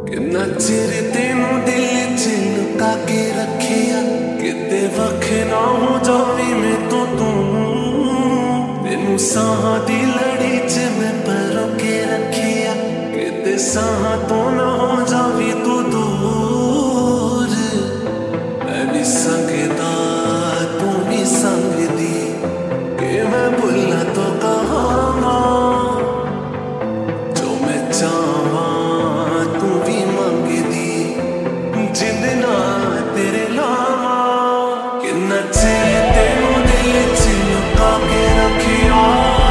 किन्ना चिर तेनू दिल च लुका के रखिया किते वख ना हो जावी मैं तो तू तेनू साह दी लड़ी च मैं परो के रखिया किते साह तो ना हो जावी तू दूर। मैं भी संगदा तू भी संगदी कि मैं भुला तो कहां जो मैं चाहवा तू भी मंगदी जिंद ना तेरे लावा। किन्ना चिर तेनू दिल च लुका के रखिया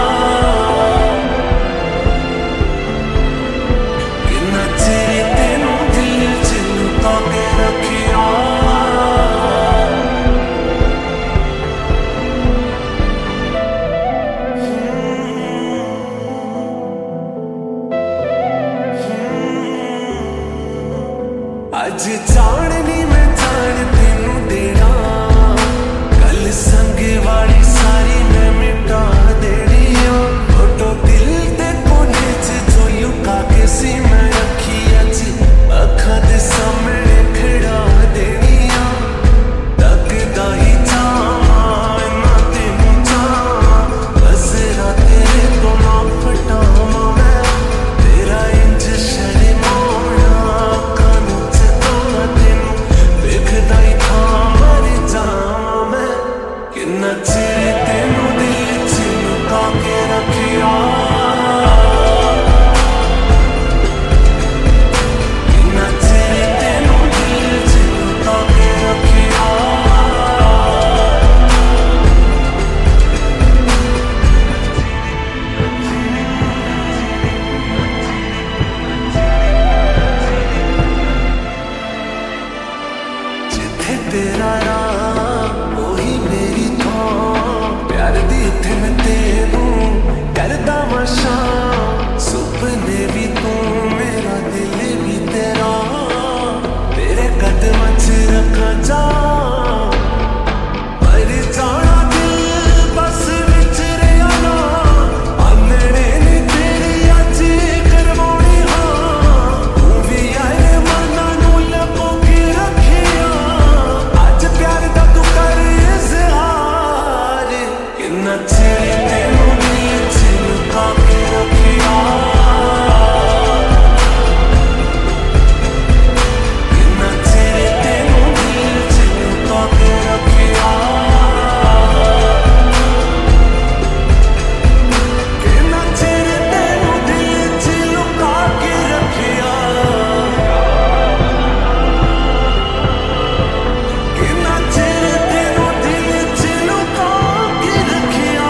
किन्ना चिर तेनू दिल च लुका के रखिया। अज चाणनी मैं जान तेनू देना कल संग वाली सारी मैं मिटा देनी आ। फोटो दिल दे कोने च जो लुका के सी मैं रखी अज अखां दे सामने खड़ा देनी आ। तकदा ही जावां ना तेनू जावां नज़रां तेरे तो ना फटावां मैं तेरा इंज शर्माना कानू देखदा ही था मर जावां मैं। किन्ना चिर तेनू दिल च लुका के रखिया किन्ना चिर तेनू दिल च लुका के रखिया। जिथे तेरा राह ओही मेरी थां प्यार दी उत्थे मैं तेनू करदा मशा सुपने भी तू मेरा दिल भी तेरा तेरे कदम च रखा जा मर जाना दिल बस विच रहा ना आनने नी तेरी अज करवानी हाँ तू भी आए मना नू लपो के रखिया अज प्यार दा तू कर इज़हार। किन्ना चिर तेनू दिल च लुका के रखिया किन्ना चिर तेनू दिल च लुका के रखिया किन्ना चिर तेनू दिल च लुका के रखिया किन्ना चिर तेनू दिल च लुका के रखिया।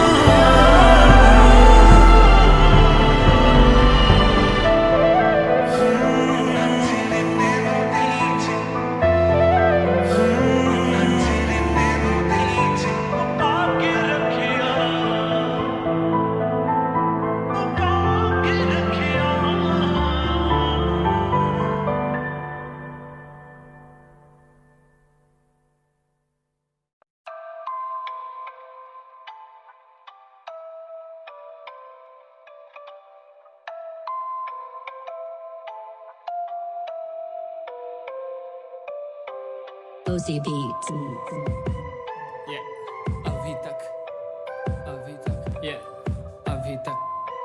Cozy Beats. Yeah, अभी तक, yeah, अभी तक।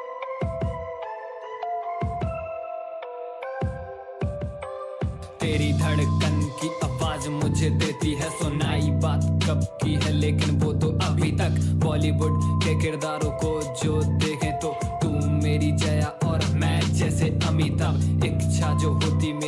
तेरी धड़कन की आवाज मुझे देती है सुनाई बात कब की है लेकिन वो तो अभी तक। बॉलीवुड के किरदारों को जो देखे तो तू मेरी जया और मैं जैसे अमिताभ। इच्छा जो होती